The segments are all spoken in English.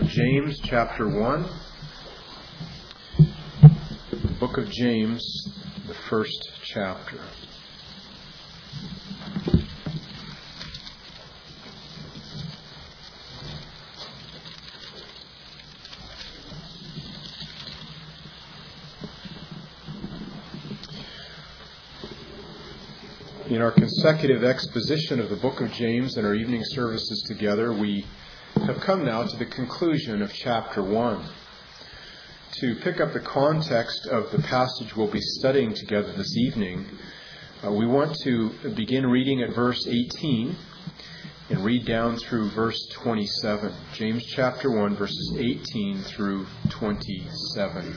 of James, chapter 1. The book of James, the first chapter. In our consecutive exposition of the book of James and our evening services together, we have come now to the conclusion of chapter 1. To pick up the context of the passage we'll be studying together this evening, we want to begin reading at verse 18 and read down through verse 27. James chapter 1, verses 18 through 27.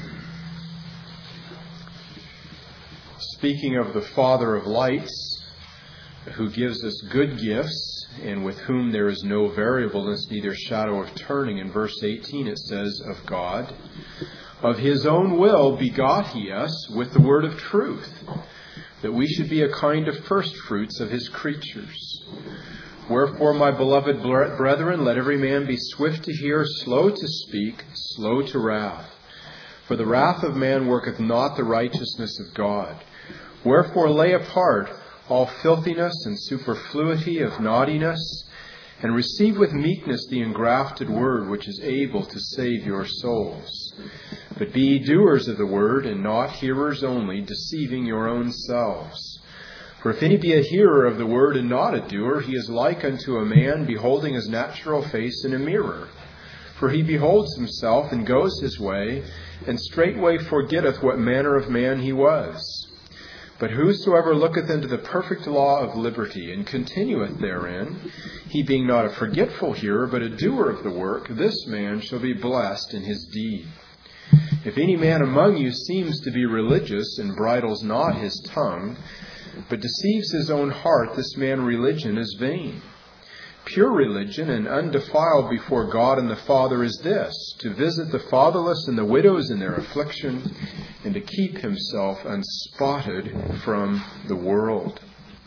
Speaking of the Father of lights, who gives us good gifts, and with whom there is no variableness, neither shadow of turning. In verse 18 it says, of God, of his own will begot he us with the word of truth, that we should be a kind of first fruits of his creatures. Wherefore, my beloved brethren, let every man be swift to hear, slow to speak, slow to wrath. For the wrath of man worketh not the righteousness of God. Wherefore lay apart all filthiness and superfluity of naughtiness, and receive with meekness the engrafted word, which is able to save your souls. But be ye doers of the word, and not hearers only, deceiving your own selves. For if any be a hearer of the word and not a doer, he is like unto a man beholding his natural face in a mirror. For he beholds himself, and goes his way, and straightway forgetteth what manner of man he was. But whosoever looketh into the perfect law of liberty, and continueth therein, he being not a forgetful hearer, but a doer of the work, this man shall be blessed in his deed. If any man among you seems to be religious, and bridles not his tongue, but deceives his own heart, this man religion is vain. Pure religion and undefiled before God and the Father is this, to visit the fatherless and the widows in their affliction, and to keep himself unspotted from the world.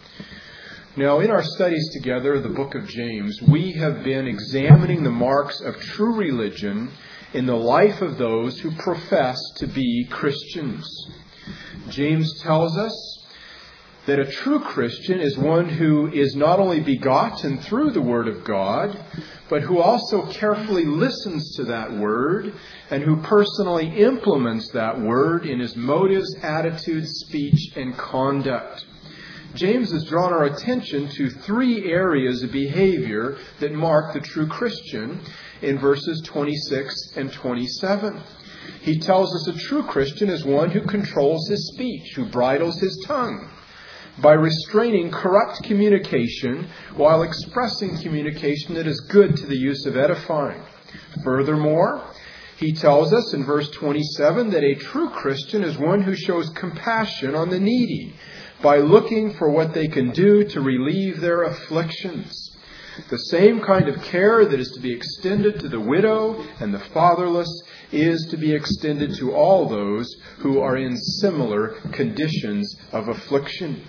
Now, in our studies together, the book of James, we have been examining the marks of true religion in the life of those who profess to be Christians. James tells us that a true Christian is one who is not only begotten through the Word of God, but who also carefully listens to that Word and who personally implements that Word in his motives, attitudes, speech, and conduct. James has drawn our attention to three areas of behavior that mark the true Christian in verses 26 and 27. He tells us a true Christian is one who controls his speech, who bridles his tongue, by restraining corrupt communication while expressing communication that is good to the use of edifying. Furthermore, he tells us in verse 27 that a true Christian is one who shows compassion on the needy by looking for what they can do to relieve their afflictions. The same kind of care that is to be extended to the widow and the fatherless is to be extended to all those who are in similar conditions of affliction.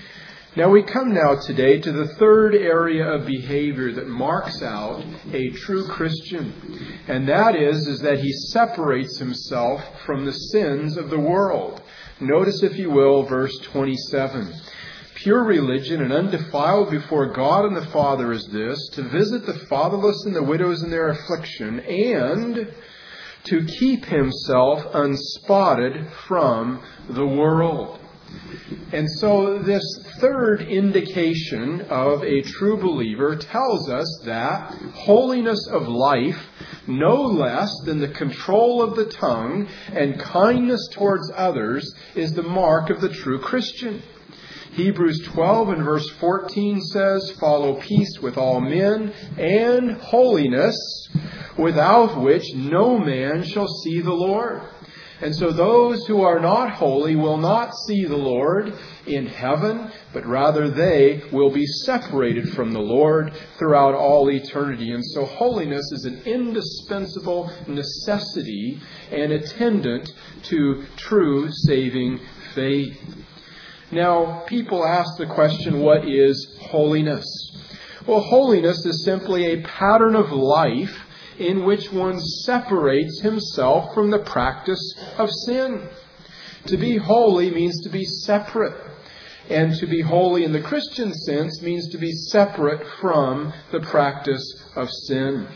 Now we come now today to the third area of behavior that marks out a true Christian. And that is that he separates himself from the sins of the world. Notice, if you will, verse 27. Pure religion and undefiled before God and the Father is this, to visit the fatherless and the widows in their affliction, and to keep himself unspotted from the world. And so this third indication of a true believer tells us that holiness of life, no less than the control of the tongue and kindness towards others, is the mark of the true Christian. Hebrews 12 and verse 14 says, follow peace with all men and holiness, without which no man shall see the Lord. And so those who are not holy will not see the Lord in heaven, but rather they will be separated from the Lord throughout all eternity. And so holiness is an indispensable necessity and attendant to true saving faith. Now, people ask the question, what is holiness? Well, holiness is simply a pattern of life in which one separates himself from the practice of sin. To be holy means to be separate. And to be holy in the Christian sense means to be separate from the practice of sin.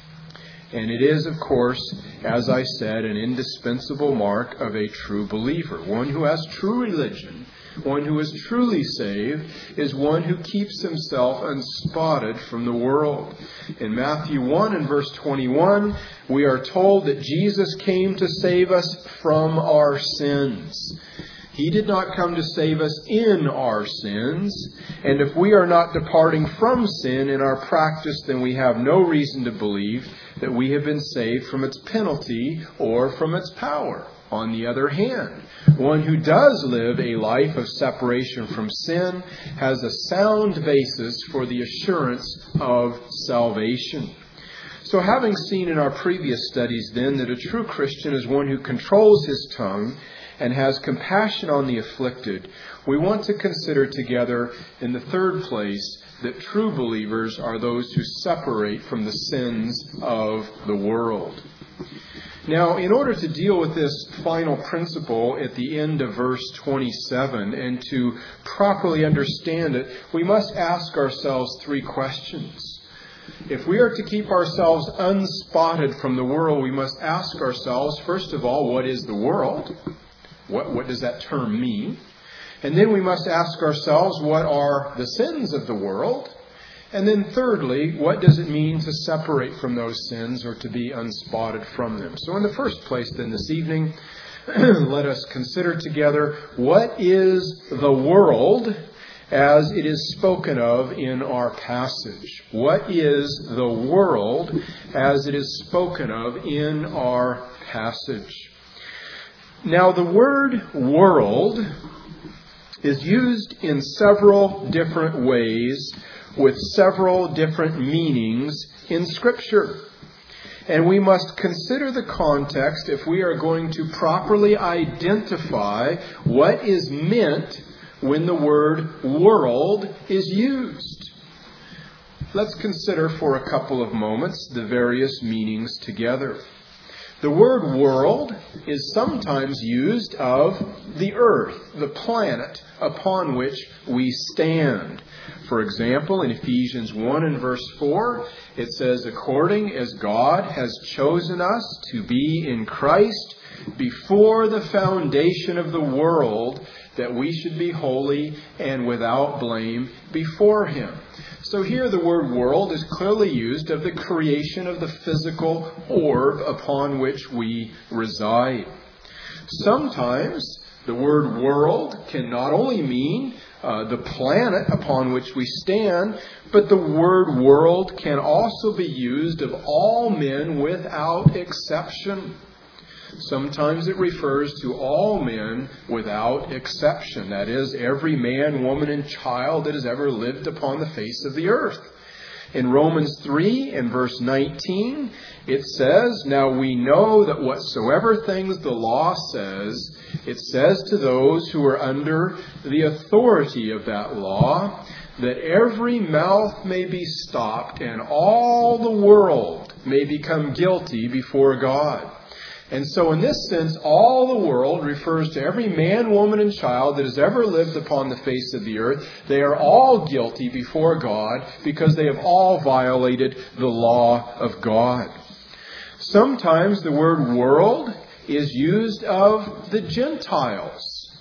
And it is, of course, as I said, an indispensable mark of a true believer. One who has true religion, one who is truly saved, is one who keeps himself unspotted from the world. In Matthew 1 and verse 21, we are told that Jesus came to save us from our sins. He did not come to save us in our sins. And if we are not departing from sin in our practice, then we have no reason to believe that we have been saved from its penalty or from its power. On the other hand, one who does live a life of separation from sin has a sound basis for the assurance of salvation. So having seen in our previous studies then that a true Christian is one who controls his tongue and has compassion on the afflicted, we want to consider together in the third place that true believers are those who separate from the sins of the world. Now, in order to deal with this final principle at the end of verse 27 and to properly understand it, we must ask ourselves three questions. If we are to keep ourselves unspotted from the world, we must ask ourselves, first of all, what is the world? What does that term mean? And then we must ask ourselves, what are the sins of the world? And then thirdly, what does it mean to separate from those sins or to be unspotted from them? So in the first place then this evening, let us consider together what is the world as it is spoken of in our passage. What is the world as it is spoken of in our passage? Now, the word world is used in several different ways with several different meanings in Scripture. And we must consider the context if we are going to properly identify what is meant when the word world is used. Let's consider for a couple of moments the various meanings together. The word world is sometimes used of the earth, the planet upon which we stand. For example, in Ephesians 1 and verse 4, it says, according as God has chosen us to be in Christ before the foundation of the world, that we should be holy and without blame before Him. So here the word world is clearly used of the creation of the physical orb upon which we reside. Sometimes the word world can not only mean the planet upon which we stand, but the word world can also be used of all men without exception. Sometimes it refers to all men without exception. That is, every man, woman, and child that has ever lived upon the face of the earth. In Romans 3 and verse 19, it says, now we know that whatsoever things the law says, it says to those who are under the authority of that law, that every mouth may be stopped and all the world may become guilty before God. And so in this sense, all the world refers to every man, woman, and child that has ever lived upon the face of the earth. They are all guilty before God because they have all violated the law of God. Sometimes the word world is used of the Gentiles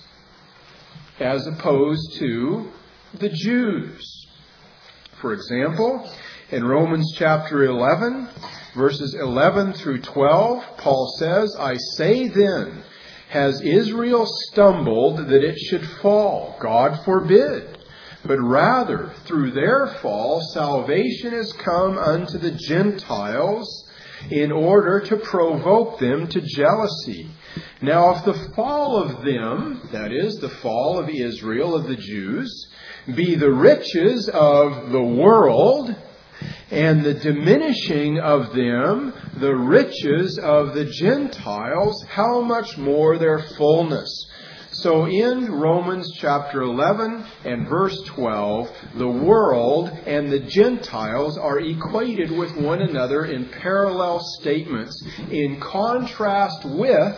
as opposed to the Jews. For example, in Romans chapter 11, verses 11 through 12, Paul says, I say then, has Israel stumbled that it should fall? God forbid. But rather, through their fall, salvation is come unto the Gentiles in order to provoke them to jealousy. Now, if the fall of them, that is, the fall of Israel, of the Jews, be the riches of the world, and the diminishing of them, the riches of the Gentiles, how much more their fullness? So in Romans chapter 11 and verse 12, the world and the Gentiles are equated with one another in parallel statements, in contrast with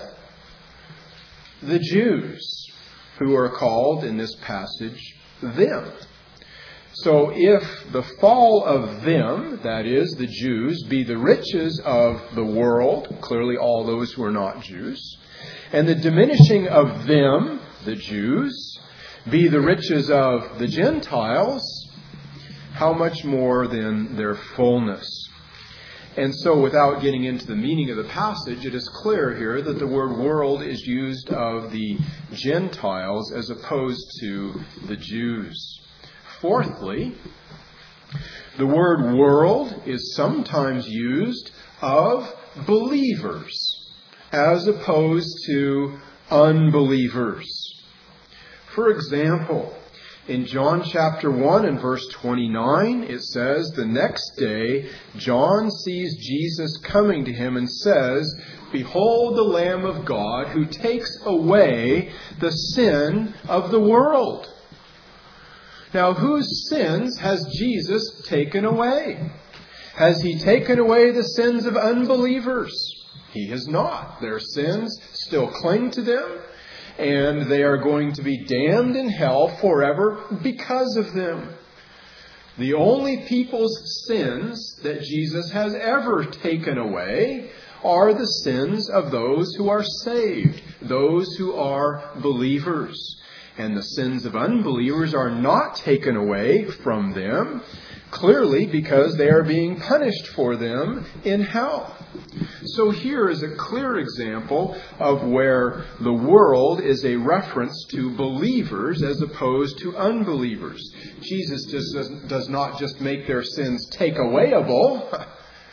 the Jews, who are called in this passage them. So if the fall of them, that is, the Jews, be the riches of the world, clearly all those who are not Jews, and the diminishing of them, the Jews, be the riches of the Gentiles, how much more than their fullness? And so without getting into the meaning of the passage, it is clear here that the word world is used of the Gentiles as opposed to the Jews. Fourthly, the word world is sometimes used of believers as opposed to unbelievers. For example, in John chapter 1 and verse 29, it says, "The next day John sees Jesus coming to him and says, 'Behold the Lamb of God who takes away the sin of the world.'" Now, whose sins has Jesus taken away? Has he taken away the sins of unbelievers? He has not. Their sins still cling to them, and they are going to be damned in hell forever because of them. The only people's sins that Jesus has ever taken away are the sins of those who are saved, those who are believers. And the sins of unbelievers are not taken away from them, clearly because they are being punished for them in hell. So here is a clear example of where the world is a reference to believers as opposed to unbelievers. Jesus does not just make their sins take-awayable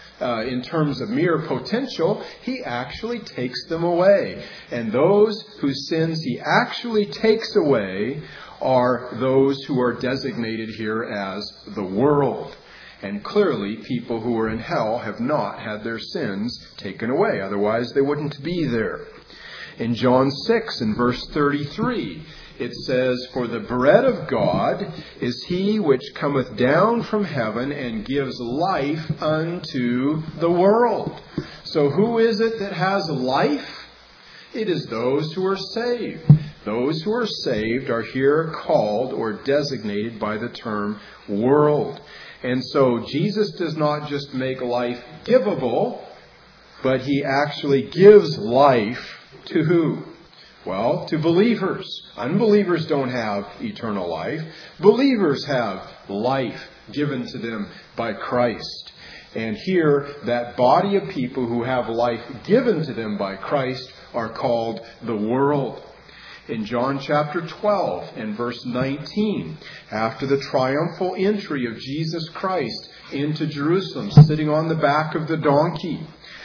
in terms of mere potential. He actually takes them away. And those whose sins he actually takes away are those who are designated here as the world. And clearly, people who are in hell have not had their sins taken away. Otherwise, they wouldn't be there. In John 6 and verse 33, it says, "For the bread of God is he which cometh down from heaven and gives life unto the world." So who is it that has life? It is those who are saved. Those who are saved are here called or designated by the term world. And so Jesus does not just make life givable, but he actually gives life to who? Well, to believers. Unbelievers don't have eternal life. Believers have life given to them by Christ. And here, that body of people who have life given to them by Christ are called the world. In John chapter 12 and verse 19, after the triumphal entry of Jesus Christ into Jerusalem, sitting on the back of the donkey,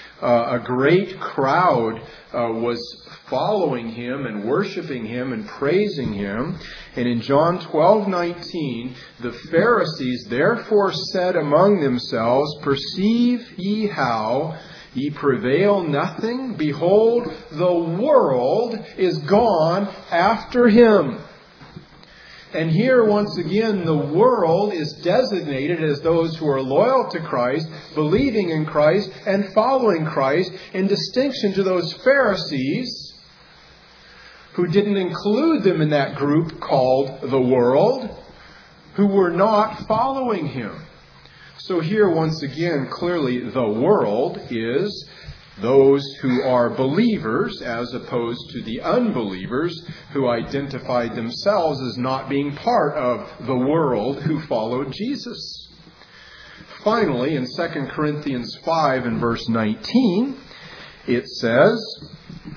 a great crowd was following him and worshiping him and praising him. And in John 12:19, the Pharisees therefore said among themselves, "Perceive ye how ye prevail nothing? Behold, the world is gone after him." And here, once again, the world is designated as those who are loyal to Christ, believing in Christ, and following Christ, in distinction to those Pharisees who didn't include them in that group called the world, who were not following him. So here, once again, clearly the world is those who are believers as opposed to the unbelievers who identified themselves as not being part of the world who followed Jesus. Finally, in 2 Corinthians 5 and verse 19, it says,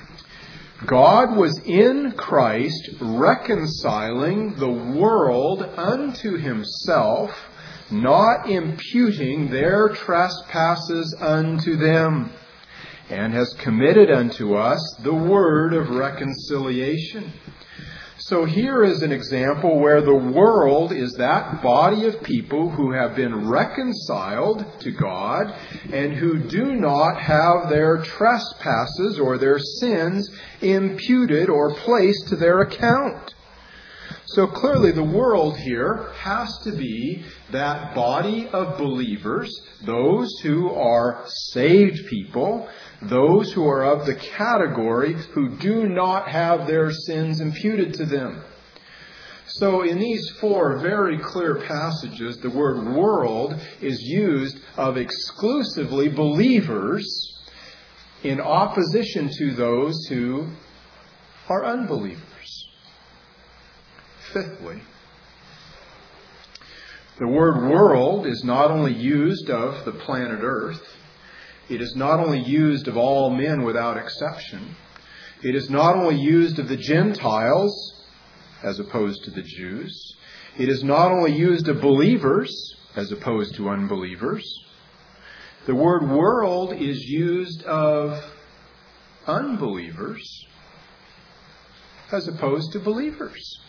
"God was in Christ reconciling the world unto himself, not imputing their trespasses unto them, and has committed unto us the word of reconciliation." So here is an example where the world is that body of people who have been reconciled to God and who do not have their trespasses or their sins imputed or placed to their account. So clearly the world here has to be that body of believers, those who are saved people, those who are of the category who do not have their sins imputed to them. So in these four very clear passages, the word world is used of exclusively believers in opposition to those who are unbelievers. Fifthly, the word world is not only used of the planet Earth, it is not only used of all men without exception, it is not only used of the Gentiles as opposed to the Jews, it is not only used of believers as opposed to unbelievers. The word world is used of unbelievers as opposed to believers.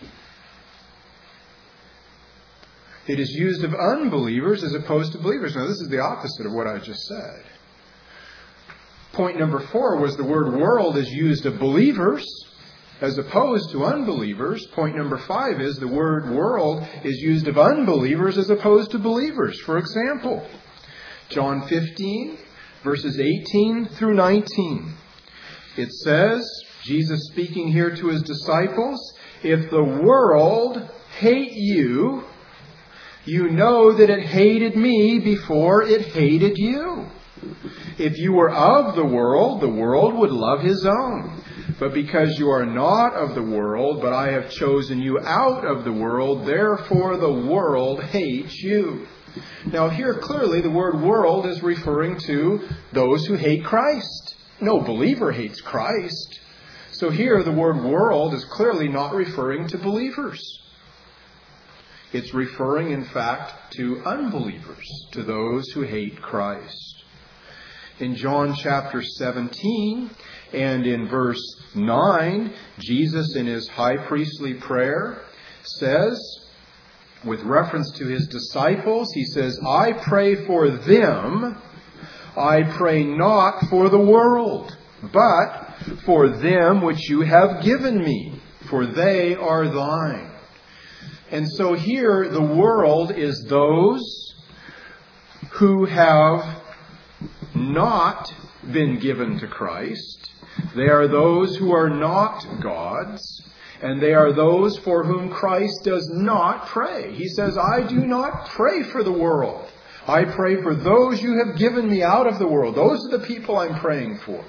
It is used of unbelievers as opposed to believers. Now, this is the opposite of what I just said. Point number 4 was the word world is used of believers as opposed to unbelievers. Point number 5 is the word world is used of unbelievers as opposed to believers. For example, John 15, verses 18 through 19. It says, Jesus speaking here to his disciples, "If the world hate you, you know that it hated me before it hated you. If you were of the world would love his own. But because you are not of the world, but I have chosen you out of the world, therefore the world hates you." Now here clearly the word world is referring to those who hate Christ. No believer hates Christ. So here the word world is clearly not referring to believers. It's referring, in fact, to unbelievers, to those who hate Christ. In John chapter 17 and in verse 9, Jesus in his high priestly prayer says, with reference to his disciples, he says, "I pray for them, I pray not for the world, but for them which you have given me, for they are thine." And so here the world is those who have not been given to Christ. They are those who are not God's. And they are those for whom Christ does not pray. He says, "I do not pray for the world. I pray for those you have given me out of the world." Those are the people I'm praying for.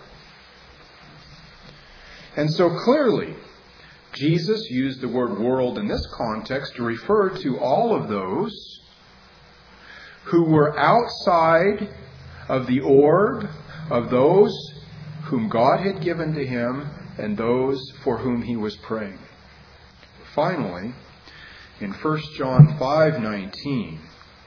And so clearly, Jesus used the word world in this context to refer to all of those who were outside of the orb of those whom God had given to him and those for whom he was praying. Finally, in 1 John 5:19,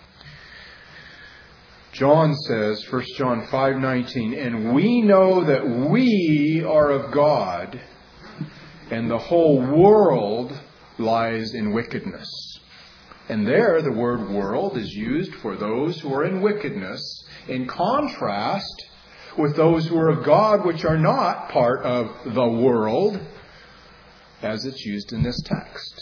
John says, 1 John 5:19, "And we know that we are of God, and the whole world lies in wickedness." And there the word world is used for those who are in wickedness, in contrast with those who are of God, which are not part of the world, as it's used in this text.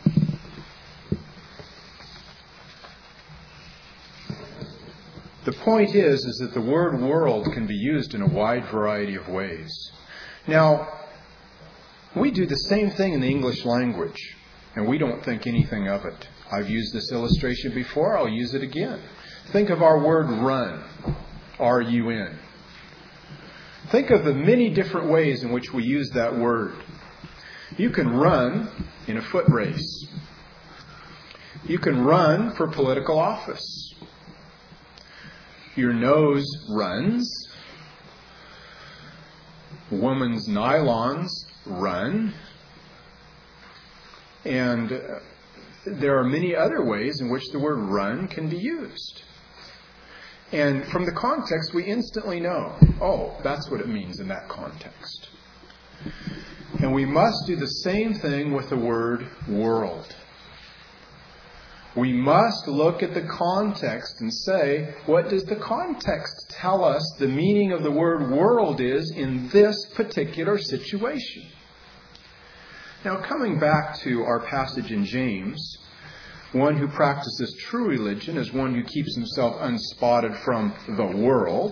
The point is that the word world can be used in a wide variety of ways. Now, we do the same thing in the English language, and we don't think anything of it. I've used this illustration before, I'll use it again. Think of our word run, R-U-N. Think of the many different ways in which we use that word. You can run in a foot race. You can run for political office. Your nose runs. Women's nylons run. And there are many other ways in which the word run can be used. And from the context, we instantly know, oh, that's what it means in that context. And we must do the same thing with the word world. We must look at the context and say, what does the context tell us the meaning of the word world is in this particular situation? Now, coming back to our passage in James, one who practices true religion is one who keeps himself unspotted from the world.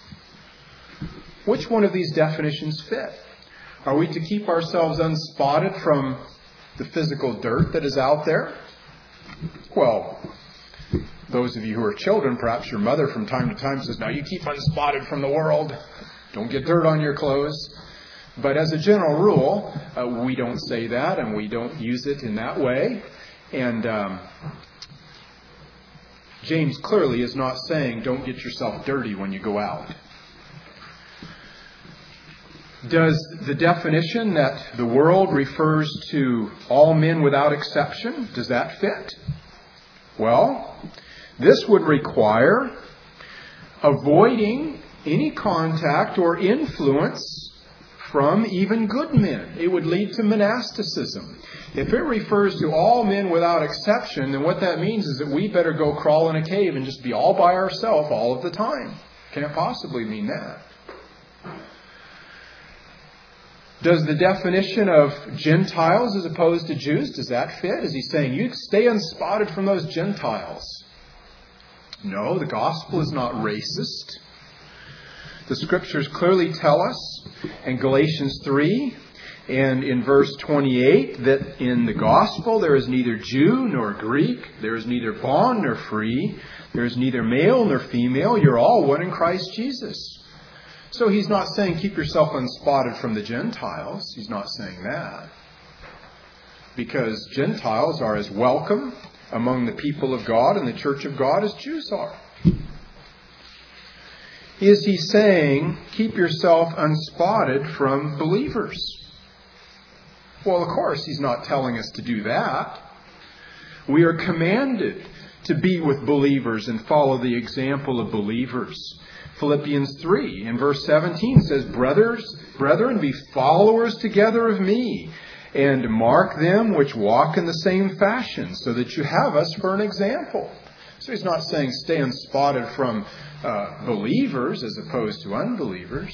Which one of these definitions fit? Are we to keep ourselves unspotted from the physical dirt that is out there? Well, those of you who are children, perhaps your mother from time to time says, "Now you keep unspotted from the world. Don't get dirt on your clothes." But as a general rule, we don't say that and we don't use it in that way. And James clearly is not saying don't get yourself dirty when you go out. Does the definition that the world refers to all men without exception, does that fit? Well, this would require avoiding any contact or influence from even good men. It would lead to monasticism. If it refers to all men without exception, then what that means is that we better go crawl in a cave and just be all by ourselves all of the time. Can't possibly mean that. Does the definition of Gentiles as opposed to Jews, does that fit? Is he saying, you stay unspotted from those Gentiles? No, the gospel is not racist. The Scriptures clearly tell us in Galatians 3 and in verse 28 that in the gospel there is neither Jew nor Greek, there is neither bond nor free, there is neither male nor female, you're all one in Christ Jesus. So he's not saying keep yourself unspotted from the Gentiles. He's not saying that. Because Gentiles are as welcome among the people of God and the church of God as Jews are. Is he saying keep yourself unspotted from believers? Well, of course, he's not telling us to do that. We are commanded to be with believers and follow the example of believers. Philippians 3 in verse 17 says, Brethren, be followers together of me, and mark them which walk in the same fashion, so that you have us for an example. So he's not saying stay unspotted from believers as opposed to unbelievers.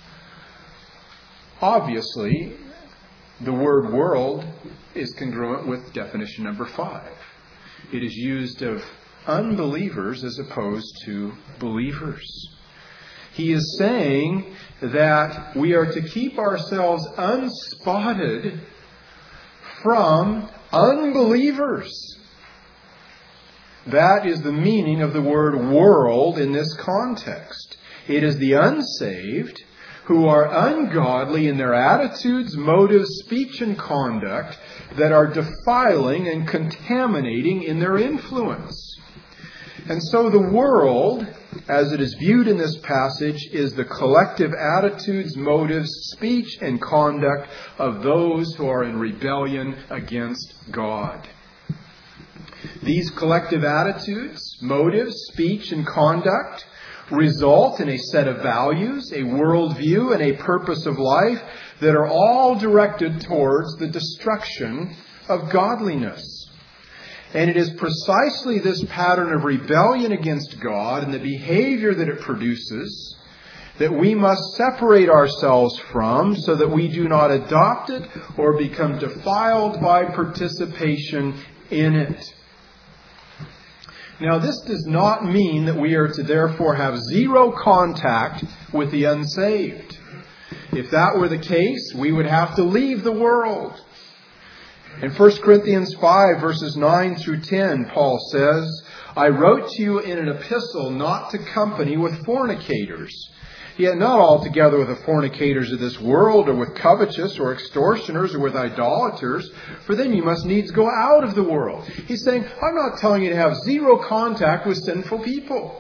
Obviously, the word world is congruent with definition number 5. It is used of unbelievers as opposed to believers. He is saying that we are to keep ourselves unspotted from unbelievers. That is the meaning of the word world in this context. It is the unsaved who are ungodly in their attitudes, motives, speech, and conduct that are defiling and contaminating in their influence. And so the world, as it is viewed in this passage, is the collective attitudes, motives, speech, and conduct of those who are in rebellion against God. These collective attitudes, motives, speech, and conduct result in a set of values, a worldview, and a purpose of life that are all directed towards the destruction of godliness. And it is precisely this pattern of rebellion against God and the behavior that it produces that we must separate ourselves from so that we do not adopt it or become defiled by participation in it. Now, this does not mean that we are to therefore have zero contact with the unsaved. If that were the case, we would have to leave the world. In 1 Corinthians 5, verses 9 through 10, Paul says, I wrote to you in an epistle not to company with fornicators, yet not altogether with the fornicators of this world, or with covetous, or extortioners, or with idolaters, for then you must needs go out of the world. He's saying, I'm not telling you to have zero contact with sinful people.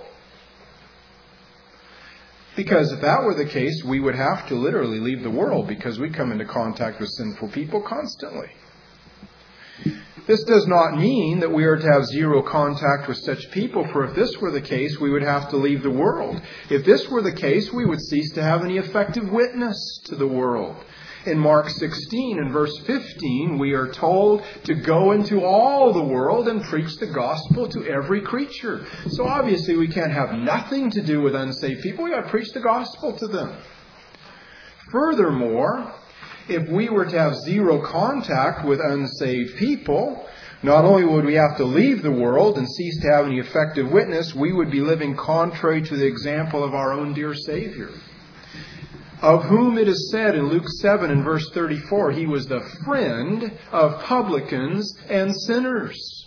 Because if that were the case, we would have to literally leave the world because we come into contact with sinful people constantly. This does not mean that we are to have zero contact with such people, for if this were the case, we would have to leave the world. If this were the case, we would cease to have any effective witness to the world. In Mark 16 and verse 15, we are told to go into all the world and preach the gospel to every creature. So obviously we can't have nothing to do with unsaved people. We've got to preach the gospel to them. Furthermore, if we were to have zero contact with unsaved people, not only would we have to leave the world and cease to have any effective witness, we would be living contrary to the example of our own dear Savior, of whom it is said in Luke 7 and verse 34, He was the friend of publicans and sinners.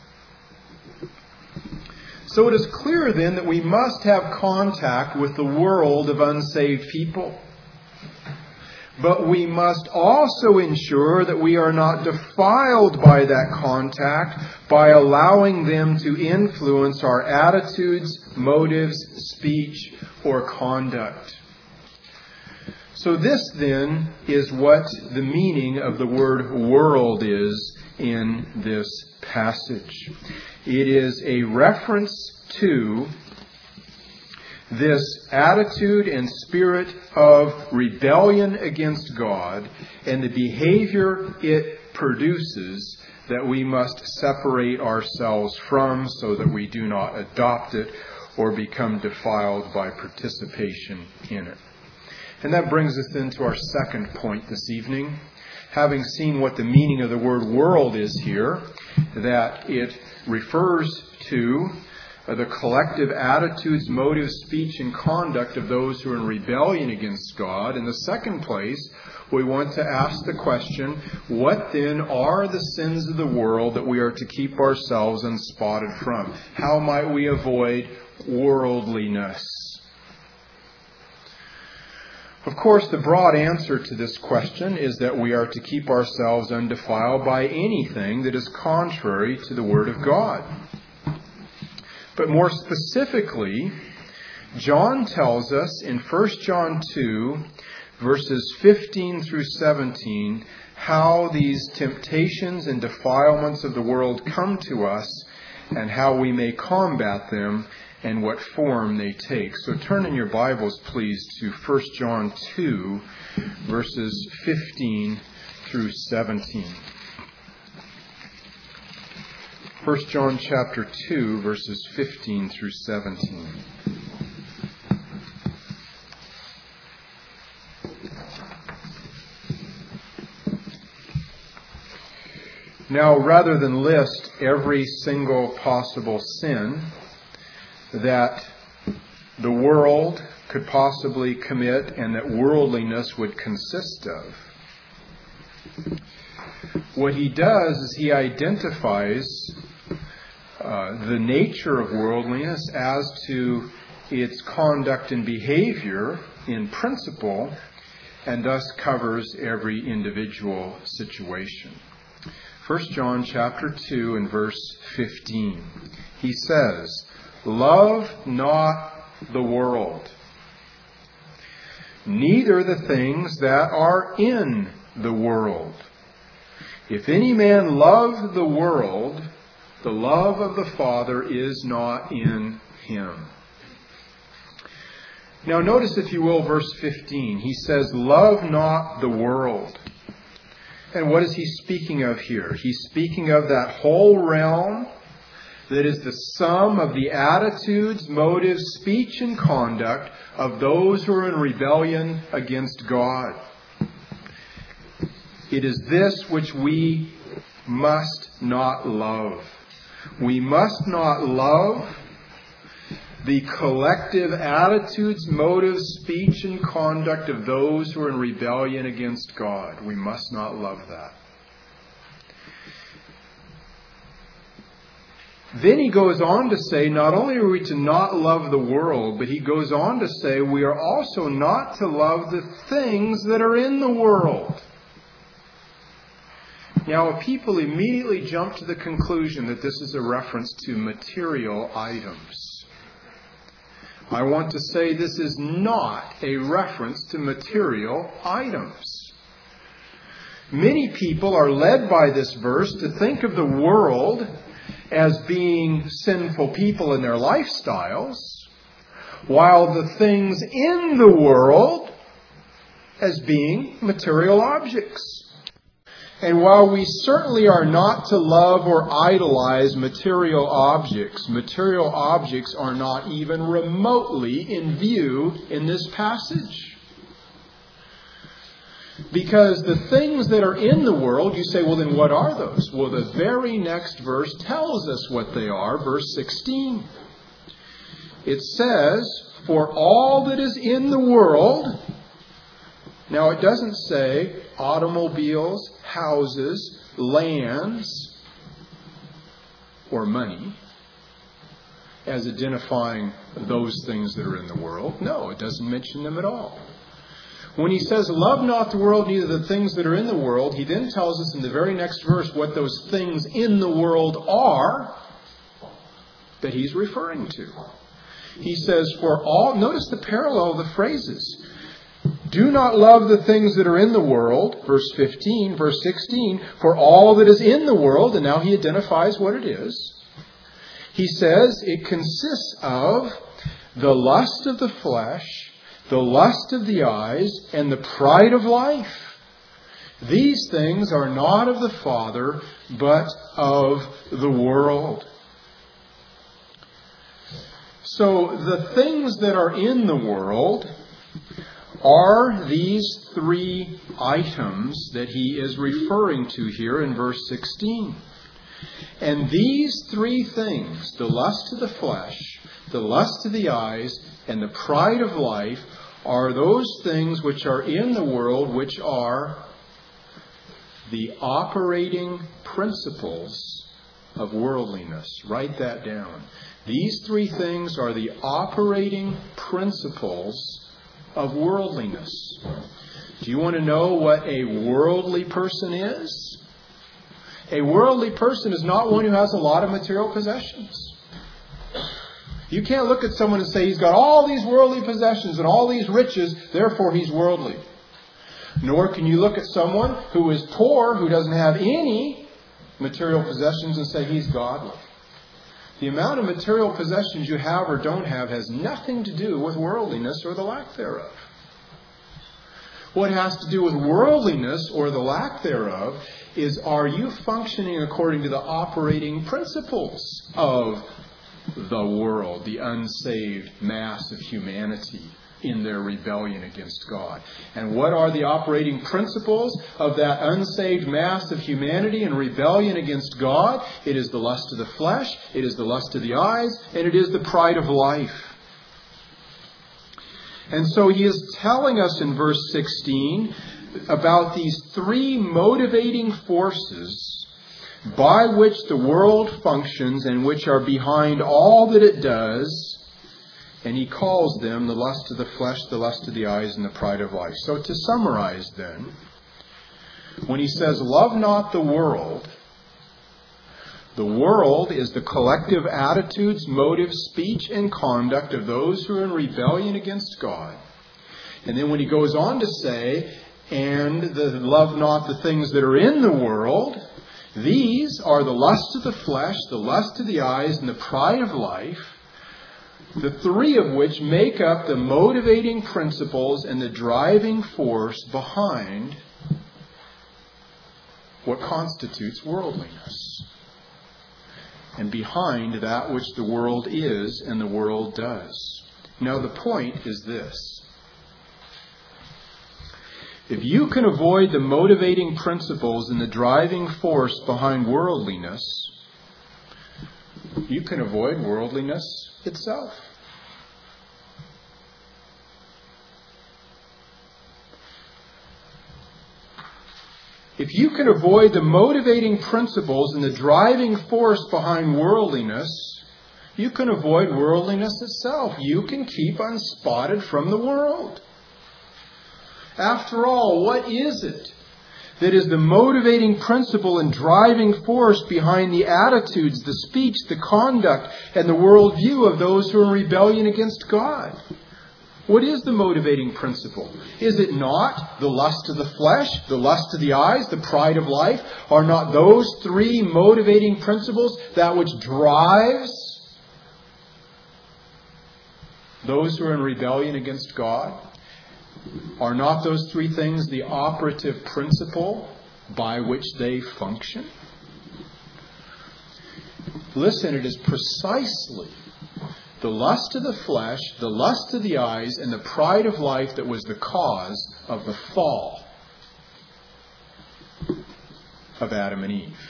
So it is clear then that we must have contact with the world of unsaved people. But we must also ensure that we are not defiled by that contact by allowing them to influence our attitudes, motives, speech, or conduct. So this then is what the meaning of the word world is in this passage. It is a reference to this attitude and spirit of rebellion against God and the behavior it produces that we must separate ourselves from so that we do not adopt it or become defiled by participation in it. And that brings us into our second point this evening. Having seen what the meaning of the word world is here, that it refers to the collective attitudes, motives, speech, and conduct of those who are in rebellion against God. In the second place, we want to ask the question, what then are the sins of the world that we are to keep ourselves unspotted from? How might we avoid worldliness? Of course, the broad answer to this question is that we are to keep ourselves undefiled by anything that is contrary to the Word of God. But more specifically, John tells us in 1 John 2, verses 15 through 17, how these temptations and defilements of the world come to us and how we may combat them and what form they take. So turn in your Bibles, please, to 1 John 2, verses 15 through 17. 1 John chapter 2, verses 15 through 17. Now, rather than list every single possible sin that the world could possibly commit and that worldliness would consist of, what he does is he identifies the nature of worldliness as to its conduct and behavior in principle, and thus covers every individual situation. 1 John chapter 2 and verse 15. He says, "Love not the world, neither the things that are in the world. If any man love the world, the love of the Father is not in him." Now notice, if you will, verse 15. He says, "Love not the world." And what is he speaking of here? He's speaking of that whole realm that is the sum of the attitudes, motives, speech, and conduct of those who are in rebellion against God. It is this which we must not love. We must not love the collective attitudes, motives, speech, and conduct of those who are in rebellion against God. We must not love that. Then he goes on to say, not only are we to not love the world, but he goes on to say we are also not to love the things that are in the world. Now, people immediately jump to the conclusion that this is a reference to material items. I want to say this is not a reference to material items. Many people are led by this verse to think of the world as being sinful people in their lifestyles, while the things in the world as being material objects. And while we certainly are not to love or idolize material objects are not even remotely in view in this passage. Because the things that are in the world, you say, well then what are those? Well, the very next verse tells us what they are, verse 16. It says, for all that is in the world. Now it doesn't say automobiles, houses, lands, or money as identifying those things that are in the world. No, it doesn't mention them at all. When he says, love not the world, neither the things that are in the world, he then tells us in the very next verse what those things in the world are that he's referring to. He says, for all, notice the parallel of the phrases. Do not love the things that are in the world, verse 15, verse 16, for all that is in the world, and now he identifies what it is. He says it consists of the lust of the flesh, the lust of the eyes, and the pride of life. These things are not of the Father, but of the world. So the things that are in the world are these three items that he is referring to here in verse 16. And these three things, the lust of the flesh, the lust of the eyes, and the pride of life, are those things which are in the world, which are the operating principles of worldliness. Write that down. These three things are the operating principles of worldliness. Do you want to know what a worldly person is? A worldly person is not one who has a lot of material possessions. You can't look at someone and say he's got all these worldly possessions and all these riches, therefore he's worldly. Nor can you look at someone who is poor, who doesn't have any material possessions, and say he's godly. The amount of material possessions you have or don't have has nothing to do with worldliness or the lack thereof. What has to do with worldliness or the lack thereof is, are you functioning according to the operating principles of the world, the unsaved mass of humanity in their rebellion against God? And what are the operating principles of that unsaved mass of humanity in rebellion against God? It is the lust of the flesh, it is the lust of the eyes, and it is the pride of life. And so he is telling us in verse 16 about these three motivating forces by which the world functions and which are behind all that it does. And he calls them the lust of the flesh, the lust of the eyes, and the pride of life. So to summarize then, when he says, love not the world is the collective attitudes, motives, speech, and conduct of those who are in rebellion against God. And then when he goes on to say, and love not the things that are in the world, these are the lust of the flesh, the lust of the eyes, and the pride of life, the three of which make up the motivating principles and the driving force behind what constitutes worldliness, and behind that which the world is and the world does. Now the point is this. If you can avoid the motivating principles and the driving force behind worldliness, you can avoid worldliness itself. If you can avoid the motivating principles and the driving force behind worldliness, you can avoid worldliness itself. You can keep unspotted from the world. After all, what is it that is the motivating principle and driving force behind the attitudes, the speech, the conduct, and the worldview of those who are in rebellion against God? What is the motivating principle? Is it not the lust of the flesh, the lust of the eyes, the pride of life? Are not those three motivating principles that which drives those who are in rebellion against God? Are not those three things the operative principle by which they function? Listen, it is precisely the lust of the flesh, the lust of the eyes, and the pride of life that was the cause of the fall of Adam and Eve.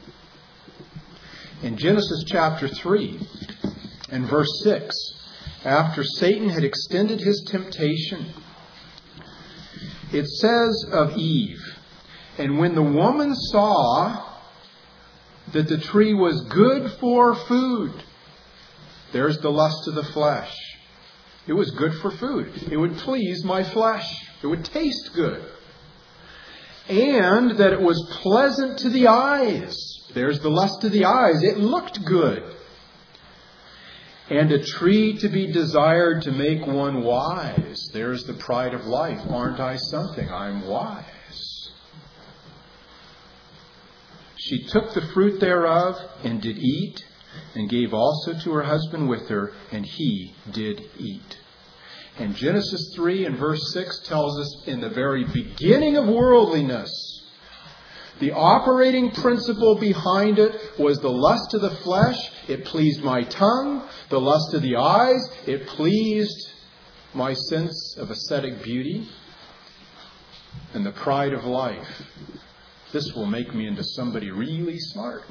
In Genesis chapter 3 and verse 6, after Satan had extended his temptation, it says of Eve, "And when the woman saw that the tree was good for food," there's the lust of the flesh. It was good for food. It would please my flesh. It would taste good. "And that it was pleasant to the eyes." There's the lust of the eyes. It looked good. "And a tree to be desired to make one wise." There's the pride of life. Aren't I something? I'm wise. "She took the fruit thereof and did eat, and gave also to her husband with her, and he did eat." And Genesis 3 and verse 6 tells us in the very beginning of worldliness, the operating principle behind it was the lust of the flesh. It pleased my tongue. The lust of the eyes. It pleased my sense of aesthetic beauty. And the pride of life. This will make me into somebody really smart.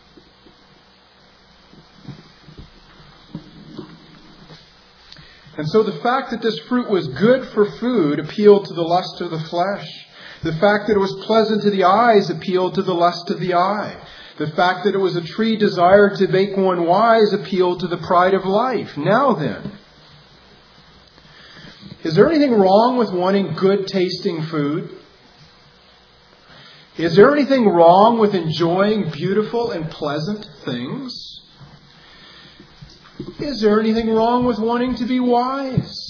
And so the fact that this fruit was good for food appealed to the lust of the flesh. The fact that it was pleasant to the eyes appealed to the lust of the eye. The fact that it was a tree desired to make one wise appealed to the pride of life. Now then, is there anything wrong with wanting good tasting food? Is there anything wrong with enjoying beautiful and pleasant things? Is there anything wrong with wanting to be wise?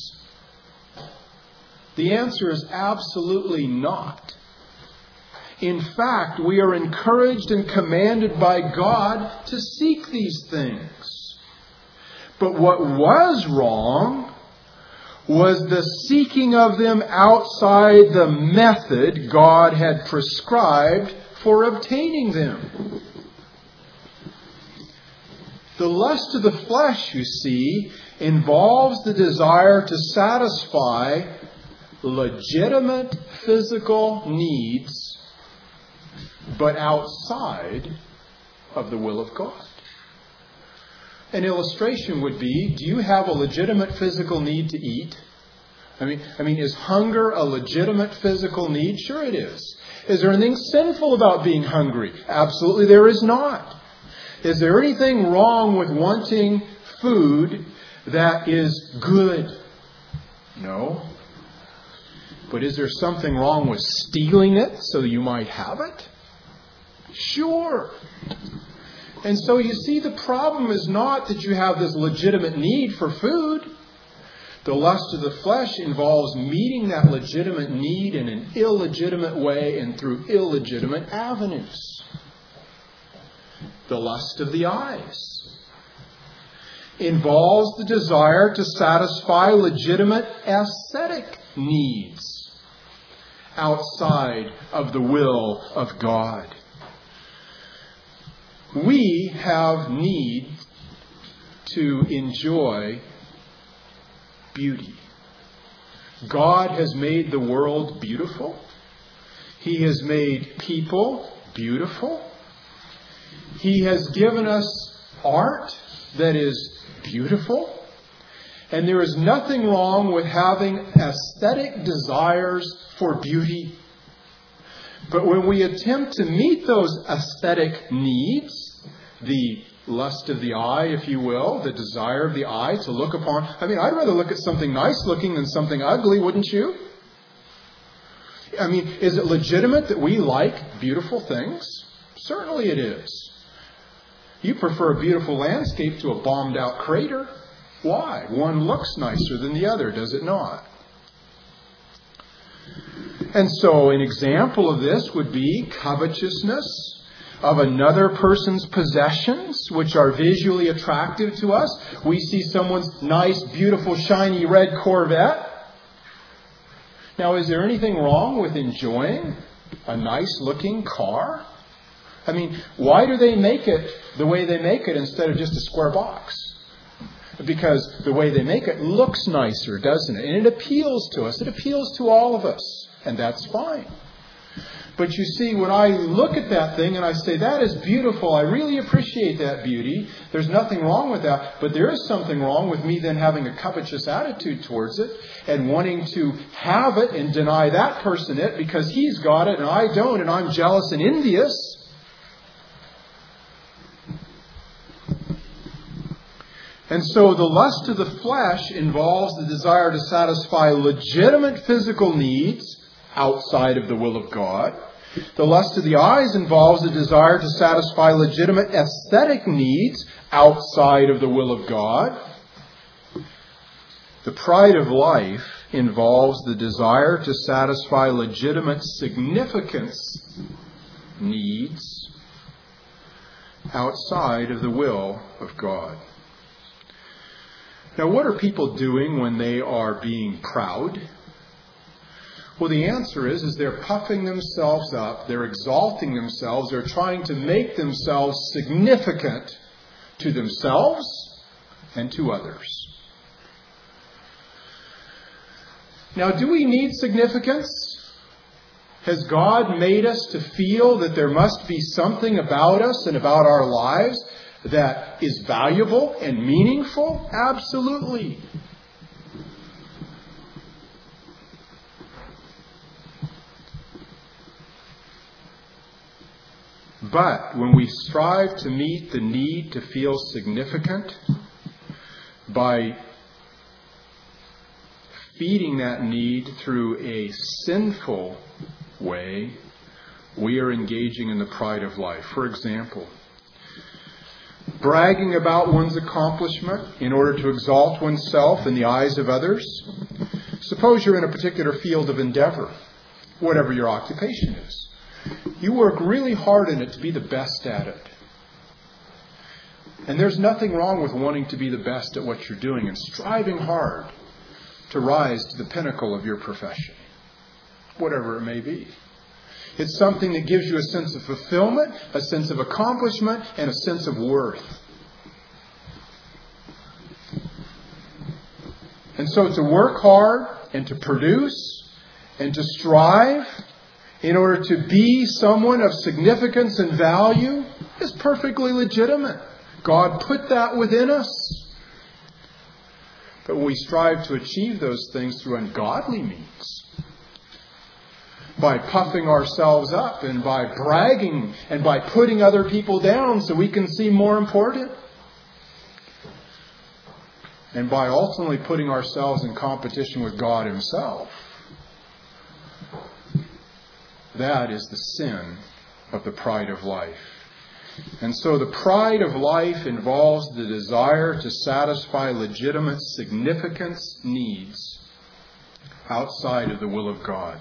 The answer is absolutely not. In fact, we are encouraged and commanded by God to seek these things. But what was wrong was the seeking of them outside the method God had prescribed for obtaining them. The lust of the flesh, you see, involves the desire to satisfy legitimate physical needs, but outside of the will of God. An illustration would be, do you have a legitimate physical need to eat? I mean, is hunger a legitimate physical need? Sure it is. Is there anything sinful about being hungry? Absolutely there is not. Is there anything wrong with wanting food that is good? No. But is there something wrong with stealing it so you might have it? Sure. And so you see, the problem is not that you have this legitimate need for food. The lust of the flesh involves meeting that legitimate need in an illegitimate way and through illegitimate avenues. The lust of the eyes involves the desire to satisfy legitimate aesthetic needs outside of the will of God. We have need to enjoy beauty. God has made the world beautiful. He has made people beautiful. He has given us art that is beautiful. And there is nothing wrong with having aesthetic desires for beauty. But when we attempt to meet those aesthetic needs, the lust of the eye, if you will, the desire of the eye to look upon. I'd rather look at something nice looking than something ugly, wouldn't you? Is it legitimate that we like beautiful things? Certainly it is. You prefer a beautiful landscape to a bombed out crater. Why? One looks nicer than the other, does it not? And so an example of this would be covetousness of another person's possessions, which are visually attractive to us. We see someone's nice, beautiful, shiny red Corvette. Now, is there anything wrong with enjoying a nice-looking car? I mean, why do they make it the way they make it instead of just a square box? Because the way they make it looks nicer, doesn't it? And it appeals to us. It appeals to all of us. And that's fine. But you see, when I look at that thing and I say, that is beautiful, I really appreciate that beauty, there's nothing wrong with that, but there is something wrong with me then having a covetous attitude towards it and wanting to have it and deny that person it because he's got it and I don't, and I'm jealous and envious. And so the lust of the flesh involves the desire to satisfy legitimate physical needs outside of the will of God. The lust of the eyes involves a desire to satisfy legitimate aesthetic needs outside of the will of God. The pride of life involves the desire to satisfy legitimate significance needs outside of the will of God. Now, what are people doing when they are being proud? Well, the answer is they're puffing themselves up, they're exalting themselves, they're trying to make themselves significant to themselves and to others. Now, do we need significance? Has God made us to feel that there must be something about us and about our lives that is valuable and meaningful? Absolutely. But when we strive to meet the need to feel significant by feeding that need through a sinful way, we are engaging in the pride of life. For example, bragging about one's accomplishment in order to exalt oneself in the eyes of others. Suppose you're in a particular field of endeavor, whatever your occupation is. You work really hard in it to be the best at it. And there's nothing wrong with wanting to be the best at what you're doing and striving hard to rise to the pinnacle of your profession, whatever it may be. It's something that gives you a sense of fulfillment, a sense of accomplishment, and a sense of worth. And so to work hard and to produce and to strive in order to be someone of significance and value is perfectly legitimate. God put that within us. But when we strive to achieve those things through ungodly means, by puffing ourselves up and by bragging and by putting other people down so we can seem more important, and by ultimately putting ourselves in competition with God Himself, that is the sin of the pride of life. And so the pride of life involves the desire to satisfy legitimate significance needs outside of the will of God.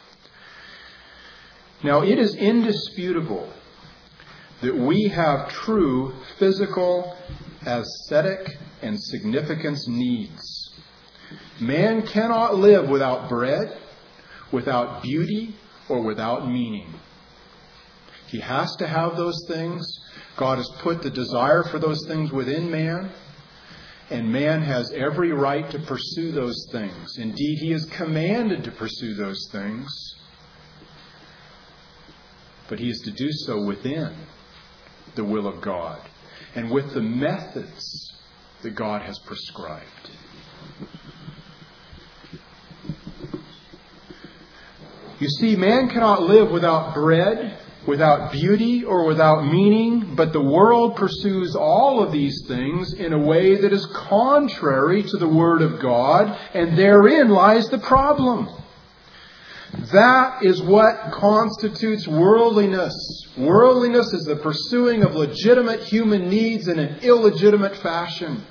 Now, it is indisputable that we have true physical, aesthetic, and significance needs. Man cannot live without bread, without beauty, or without meaning. He has to have those things. God has put the desire for those things within man, and man has every right to pursue those things. Indeed, he is commanded to pursue those things, but he is to do so within the will of God and with the methods that God has prescribed. You see, man cannot live without bread, without beauty, or without meaning, but the world pursues all of these things in a way that is contrary to the Word of God, and therein lies the problem. That is what constitutes worldliness. Worldliness is the pursuing of legitimate human needs in an illegitimate fashion.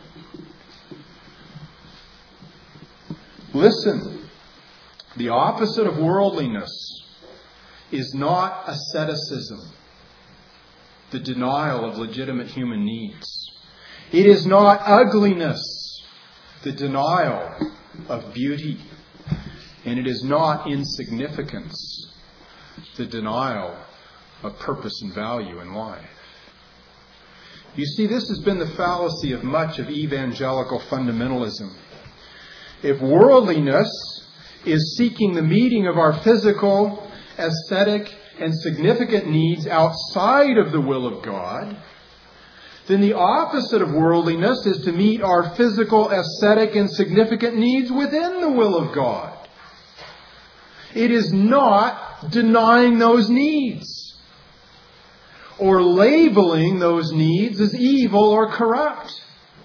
Listen. The opposite of worldliness is not asceticism, the denial of legitimate human needs. It is not ugliness, the denial of beauty. And it is not insignificance, the denial of purpose and value in life. You see, this has been the fallacy of much of evangelical fundamentalism. If worldliness is seeking the meeting of our physical, aesthetic, and significant needs outside of the will of God, then the opposite of worldliness is to meet our physical, aesthetic, and significant needs within the will of God. It is not denying those needs or labeling those needs as evil or corrupt.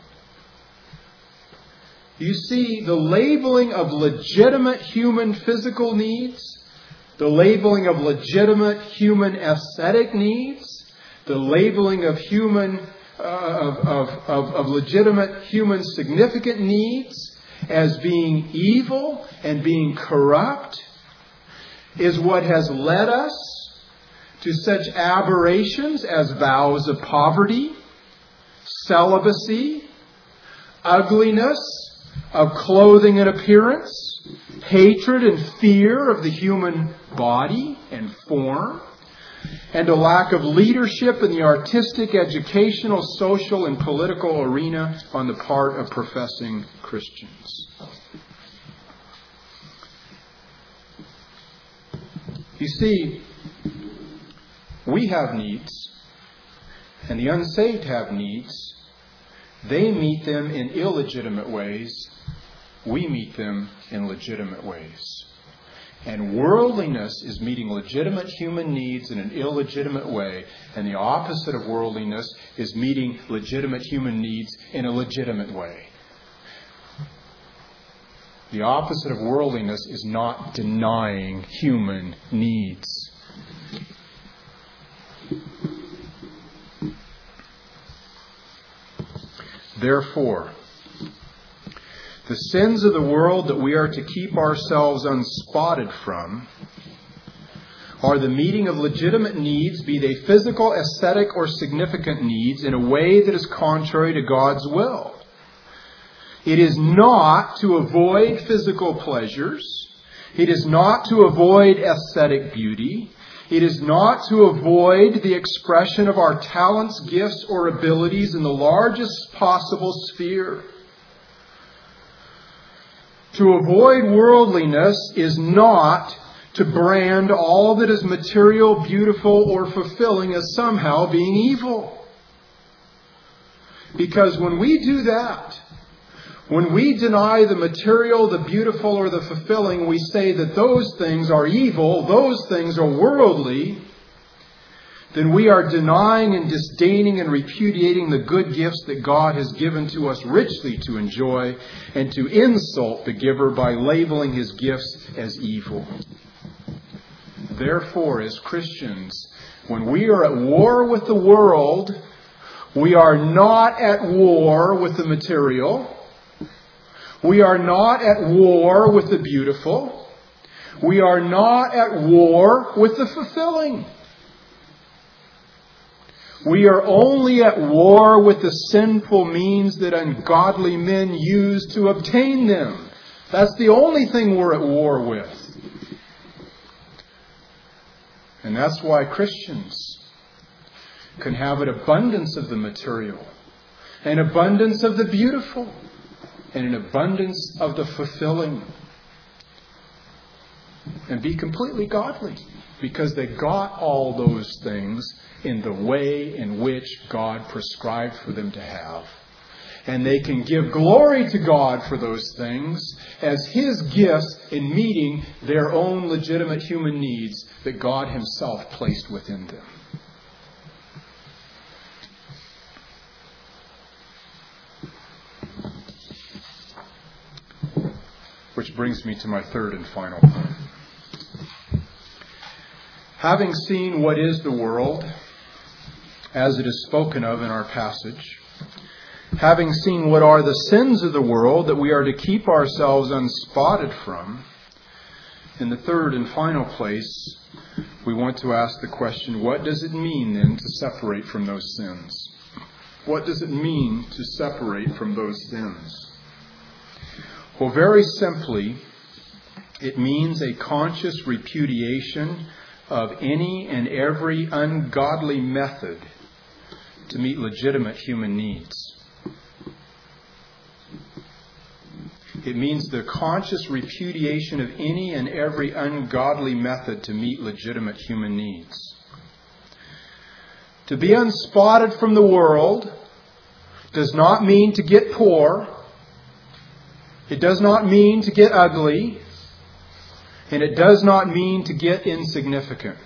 You see, the labeling of legitimate human physical needs, the labeling of legitimate human aesthetic needs, the labeling of legitimate human significant needs as being evil and being corrupt is what has led us to such aberrations as vows of poverty, celibacy, ugliness of clothing and appearance, hatred and fear of the human body and form, and a lack of leadership in the artistic, educational, social, and political arena on the part of professing Christians. You see, we have needs, and the unsaved have needs. They meet them in illegitimate ways. We meet them in legitimate ways. And worldliness is meeting legitimate human needs in an illegitimate way, and the opposite of worldliness is meeting legitimate human needs in a legitimate way. The opposite of worldliness is not denying human needs. Therefore, the sins of the world that we are to keep ourselves unspotted from are the meeting of legitimate needs, be they physical, aesthetic, or significant needs, in a way that is contrary to God's will. It is not to avoid physical pleasures. It is not to avoid aesthetic beauty. It is not to avoid the expression of our talents, gifts, or abilities in the largest possible sphere. To avoid worldliness is not to brand all that is material, beautiful, or fulfilling as somehow being evil. Because when we do that, when we deny the material, the beautiful, or the fulfilling, we say that those things are evil, those things are worldly, then we are denying and disdaining and repudiating the good gifts that God has given to us richly to enjoy, and to insult the giver by labeling his gifts as evil. Therefore, as Christians, when we are at war with the world, we are not at war with the material. We are not at war with the beautiful. We are not at war with the fulfilling. We are only at war with the sinful means that ungodly men use to obtain them. That's the only thing we're at war with. And that's why Christians can have an abundance of the material, an abundance of the beautiful, and an abundance of the fulfilling, and be completely godly, because they got all those things in the way in which God prescribed for them to have. And they can give glory to God for those things as His gifts in meeting their own legitimate human needs that God Himself placed within them. Which brings me to my third and final point. Having seen what is the world, as it is spoken of in our passage, having seen what are the sins of the world that we are to keep ourselves unspotted from, in the third and final place, we want to ask the question, what does it mean then to separate from those sins? What does it mean to separate from those sins? Well, very simply, It means a conscious repudiation of any and every ungodly method to meet legitimate human needs. It means the conscious repudiation of any and every ungodly method to meet legitimate human needs. To be unspotted from the world does not mean to get poor. It does not mean to get ugly. And it does not mean to get insignificant.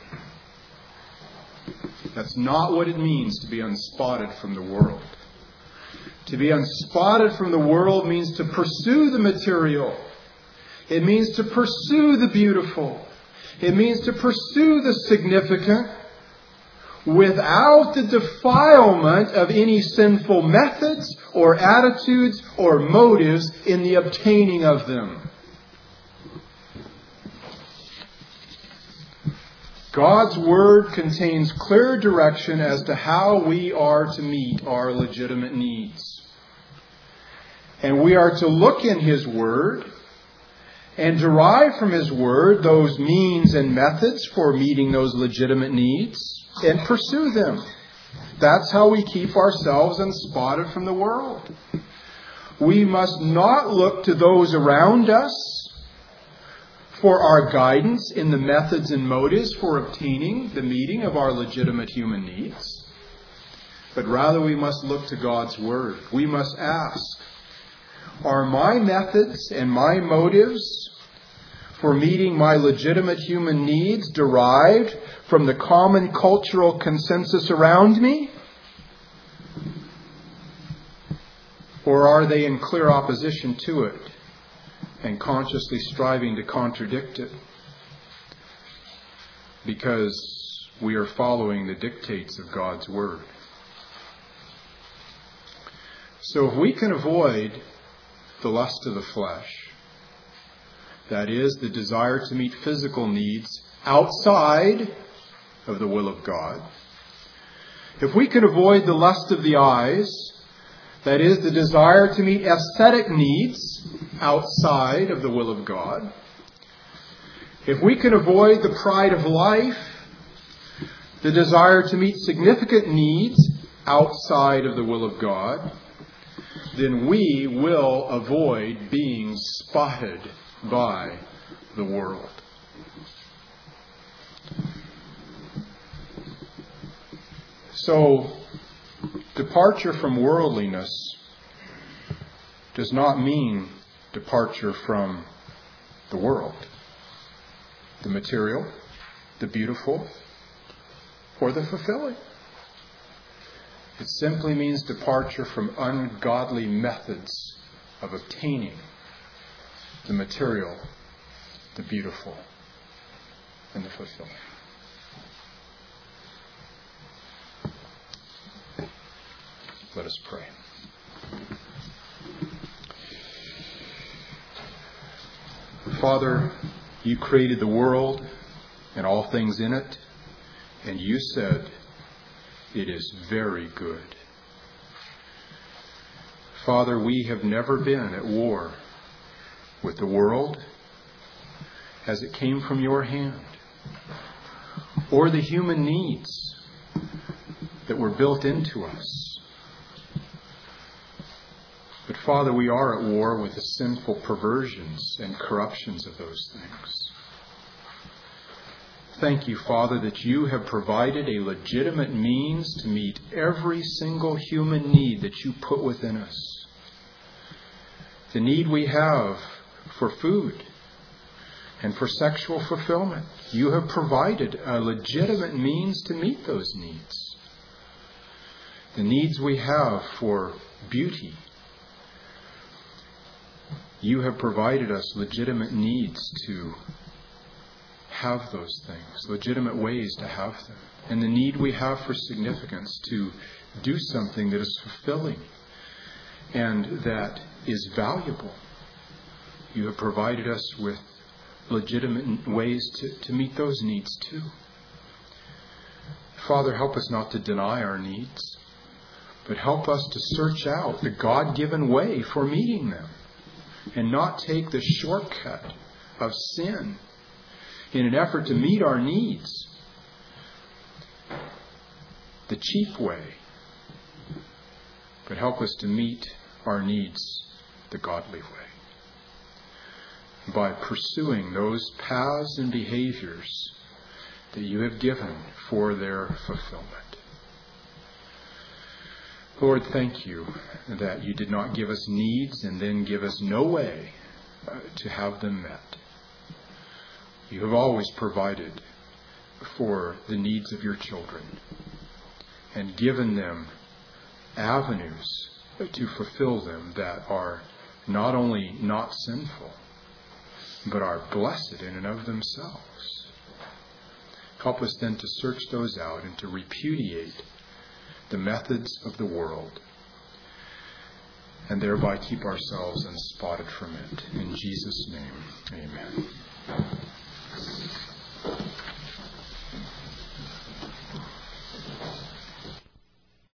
That's not what it means to be unspotted from the world. To be unspotted from the world means to pursue the material. It means to pursue the beautiful. It means to pursue the significant without the defilement of any sinful methods or attitudes or motives in the obtaining of them. God's Word contains clear direction as to how we are to meet our legitimate needs. And we are to look in His Word and derive from His Word those means and methods for meeting those legitimate needs and pursue them. That's how we keep ourselves unspotted from the world. We must not look to those around us for our guidance in the methods and motives for obtaining the meeting of our legitimate human needs. But rather we must look to God's Word. We must ask, are my methods and my motives for meeting my legitimate human needs derived from the common cultural consensus around me? Or are they in clear opposition to it and consciously striving to contradict it because we are following the dictates of God's Word? So if we can avoid the lust of the flesh, that is, the desire to meet physical needs outside of the will of God, if we can avoid the lust of the eyes, that is, the desire to meet aesthetic needs outside of the will of God, if we can avoid the pride of life, the desire to meet significant needs outside of the will of God, then we will avoid being spotted by the world. So, departure from worldliness does not mean departure from the world, the material, the beautiful, or the fulfilling. It simply means departure from ungodly methods of obtaining the material, the beautiful, and the fulfilling. Let us pray. Father, you created the world and all things in it, and you said, it is very good. Father, we have never been at war with the world as it came from your hand, or the human needs that were built into us. But Father, we are at war with the sinful perversions and corruptions of those things. Thank you, Father, that you have provided a legitimate means to meet every single human need that you put within us. The need we have for food and for sexual fulfillment. You have provided a legitimate means to meet those needs. The needs we have for beauty. You have provided us legitimate needs to have those things, legitimate ways to have them. And the need we have for significance, to do something that is fulfilling and that is valuable. You have provided us with legitimate ways to meet those needs too. Father, help us not to deny our needs, but help us to search out the God-given way for meeting them and not take the shortcut of sin in an effort to meet our needs the cheap way, but help us to meet our needs the godly way by pursuing those paths and behaviors that you have given for their fulfillment. Lord, thank you that you did not give us needs and then give us no way to have them met. You have always provided for the needs of your children and given them avenues to fulfill them that are not only not sinful, but are blessed in and of themselves. Help us then to search those out and to repudiate the methods of the world and thereby keep ourselves unspotted from it. In Jesus' name, amen.